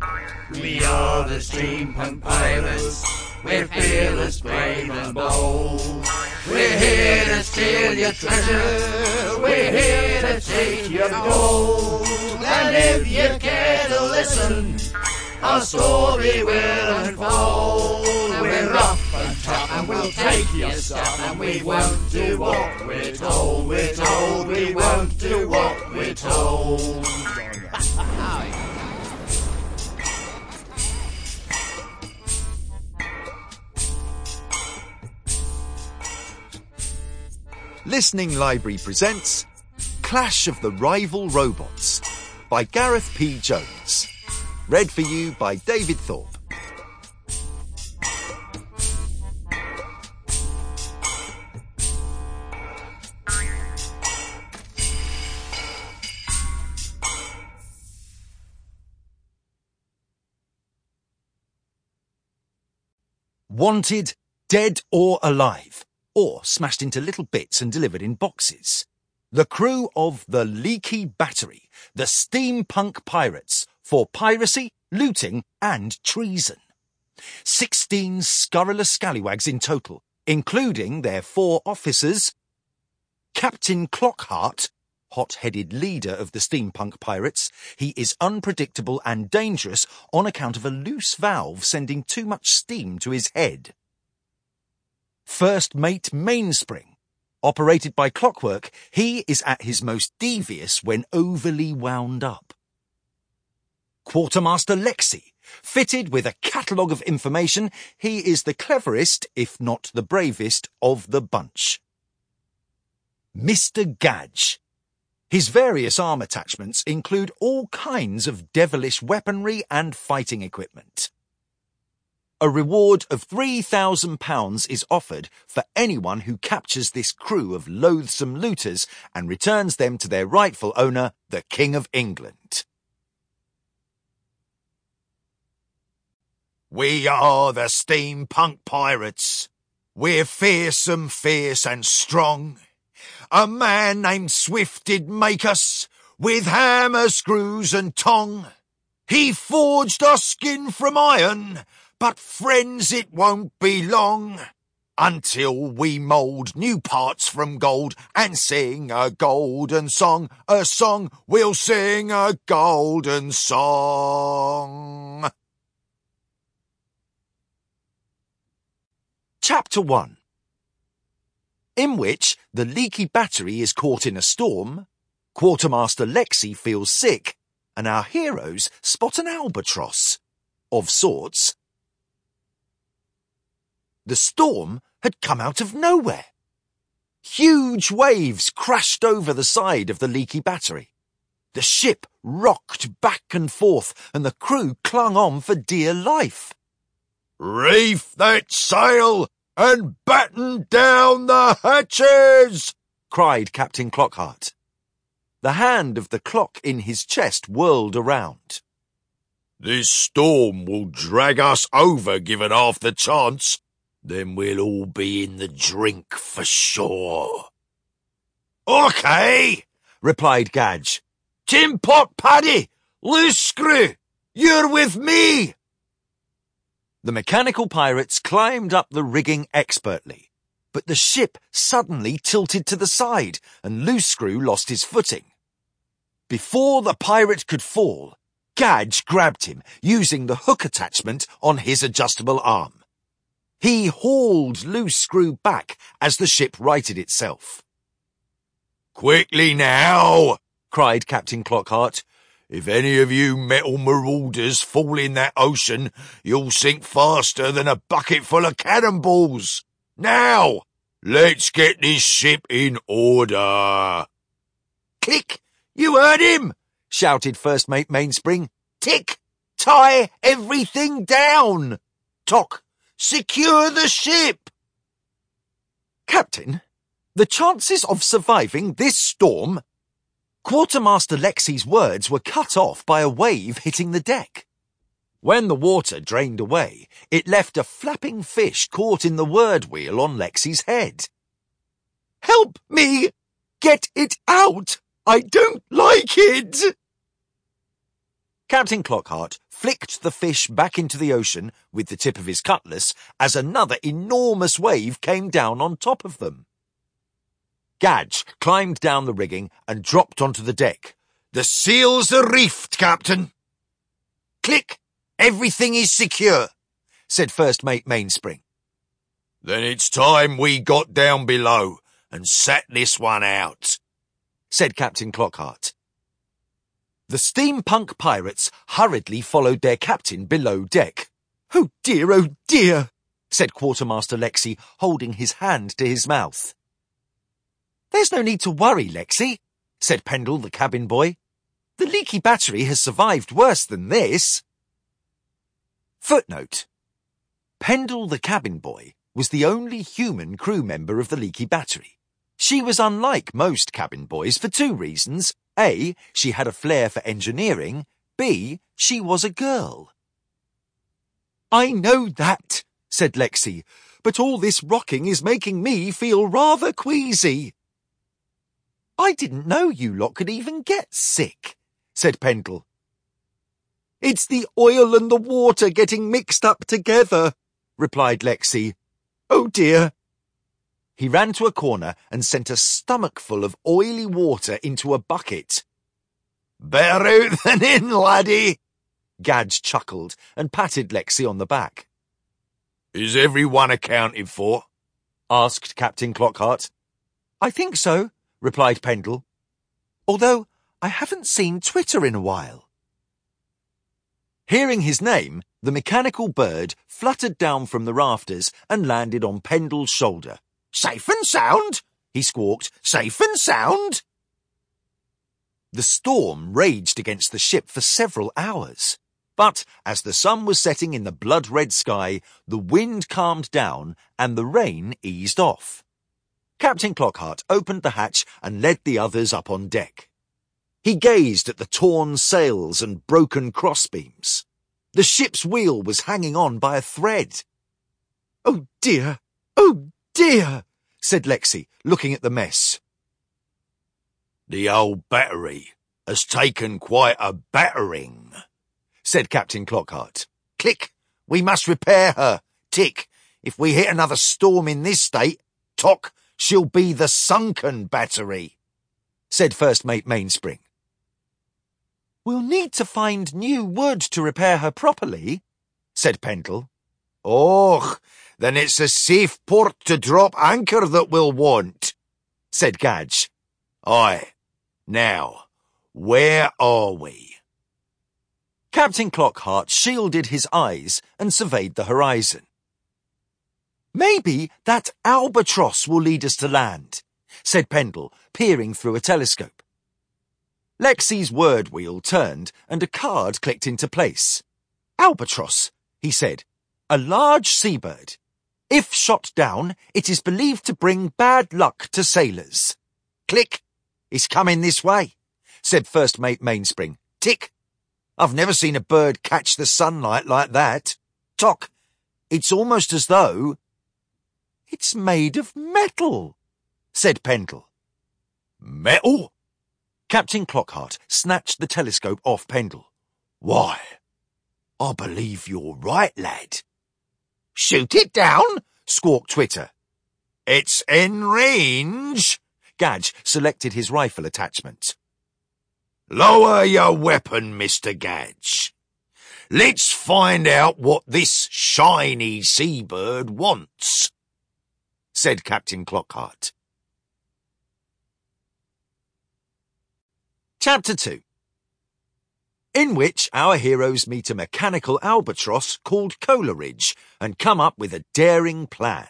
We are the steampunk pirates. We're fearless, brave and bold. We're here to steal your treasure. We're here to take your gold. And if you care to listen, our story will unfold. We're rough and tough and we'll take your stuff, and we won't do what we're told. We're told we won't do what we're told. Listening Library presents Clash of the Rival Robots by Gareth P. Jones. Read for you by David Thorpe. Wanted, dead or alive, or smashed into little bits and delivered in boxes. The crew of the Leaky Battery, the steampunk pirates, for piracy, looting and treason. 16 scurrilous scallywags in total, including their 4 officers, Captain Clockhart, hot-headed leader of the steampunk pirates. He is unpredictable and dangerous on account of a loose valve sending too much steam to his head. First Mate Mainspring. Operated by clockwork, he is at his most devious when overly wound up. Quartermaster Lexi. Fitted with a catalogue of information, he is the cleverest, if not the bravest, of the bunch. Mr. Gadge. His various arm attachments include all kinds of devilish weaponry and fighting equipment. A reward of £3,000 is offered for anyone who captures this crew of loathsome looters and returns them to their rightful owner, the King of England. We are the steampunk pirates. We're fearsome, fierce and strong. A man named Swift did make us, with hammer, screws and tong. He forged our skin from iron, but friends, it won't be long until we mould new parts from gold and sing a golden song. A song, we'll sing a golden song. Chapter 1. In which the Leaky Battery is caught in a storm, Quartermaster Lexi feels sick, and our heroes spot an albatross. Of sorts. The storm had come out of nowhere. Huge waves crashed over the side of the Leaky Battery. The ship rocked back and forth, and the crew clung on for dear life. "Reef that sail and batten down the hatches!" cried Captain Clockhart. The hand of the clock in his chest whirled around. "This storm will drag us over given half the chance. Then we'll all be in the drink for sure." "OK," replied Gadge. "Tin Pot Paddy, loose screw, you're with me." The mechanical pirates climbed up the rigging expertly, but the ship suddenly tilted to the side and Loose Screw lost his footing. Before the pirate could fall, Gadge grabbed him using the hook attachment on his adjustable arm. He hauled Loose Screw back as the ship righted itself. "Quickly now," cried Captain Clockhart. "If any of you metal marauders fall in that ocean, you'll sink faster than a bucket full of cannonballs. Now, let's get this ship in order." "Click! You heard him!" shouted First Mate Mainspring. "Tick! Tie everything down! Tock! Secure the ship!" "Captain, the chances of surviving this storm—" Quartermaster Lexi's words were cut off by a wave hitting the deck. When the water drained away, it left a flapping fish caught in the word wheel on Lexi's head. "Help me! Get it out! I don't like it!" Captain Clockhart flicked the fish back into the ocean with the tip of his cutlass as another enormous wave came down on top of them. Gadge climbed down the rigging and dropped onto the deck. "The seals are reefed, Captain." "Click! Everything is secure," said First Mate Mainspring. "Then it's time we got down below and sat this one out," said Captain Clockhart. The steampunk pirates hurriedly followed their captain below deck. "Oh dear," said Quartermaster Lexi, holding his hand to his mouth. "There's no need to worry, Lexi," said Pendle, the cabin boy. "The leaky battery has survived worse than this." Footnote: Pendle, the cabin boy, was the only human crew member of the leaky battery. She was unlike most cabin boys for two reasons. A, she had a flair for engineering. B, she was a girl. "I know that," said Lexi, "but all this rocking is making me feel rather queasy." "I didn't know you lot could even get sick," said Pendle. "It's the oil and the water getting mixed up together," replied Lexi. "Oh dear." He ran to a corner and sent a stomachful of oily water into a bucket. "Better out than in, laddie," Gadge chuckled and patted Lexi on the back. "Is everyone accounted for?" asked Captain Clockhart. "I think so," replied Pendle. "Although I haven't seen Twitter in a while." Hearing his name, the mechanical bird fluttered down from the rafters and landed on Pendle's shoulder. "Safe and sound," he squawked. "Safe and sound." The storm raged against the ship for several hours, but as the sun was setting in the blood-red sky, the wind calmed down and the rain eased off. Captain Clockhart opened the hatch and led the others up on deck. He gazed at the torn sails and broken crossbeams. The ship's wheel was hanging on by a thread. "Oh dear, said Lexi, looking at the mess. "The old battery has taken quite a battering," said Captain Clockhart. "Click, we must repair her. Tick, if we hit another storm in this state, Tock, she'll be the sunken battery," said First Mate Mainspring. "We'll need to find new wood to repair her properly," said Pendle. "Och, then it's a safe port to drop anchor that we'll want," said Gadge. "Aye. Now, where are we?" Captain Clockhart shielded his eyes and surveyed the horizon. "Maybe that albatross will lead us to land," said Pendle, peering through a telescope. Lexi's word wheel turned and a card clicked into place. "Albatross," he said. "A large seabird. If shot down, it is believed to bring bad luck to sailors." "Click. It's coming this way," said First Mate Mainspring. "Tick. I've never seen a bird catch the sunlight like that. Tock, it's almost as though—" "It's made of metal," said Pendle. "Metal?" Captain Clockhart snatched the telescope off Pendle. "Why, I believe you're right, lad." "Shoot it down," squawked Twitter. "It's in range." Gadge selected his rifle attachment. "Lower your weapon, Mr. Gadge. Let's find out what this shiny seabird wants," said Captain Clockhart. Chapter 2, in which our heroes meet a mechanical albatross called Coleridge and come up with a daring plan.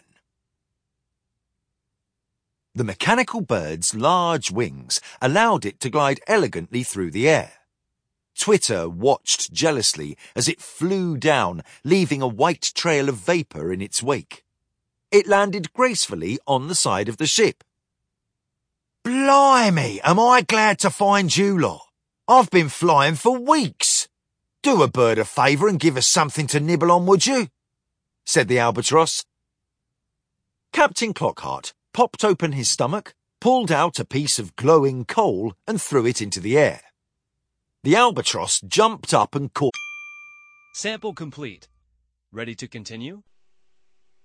The mechanical bird's large wings allowed it to glide elegantly through the air. Twitter watched jealously as it flew down, leaving a white trail of vapour in its wake. It landed gracefully on the side of the ship. "Blimey, am I glad to find you lot. I've been flying for weeks. Do a bird a favour and give us something to nibble on, would you?" said the albatross. Captain Clockhart popped open his stomach, pulled out a piece of glowing coal and threw it into the air. The albatross jumped up and caught. Sample complete. Ready to continue?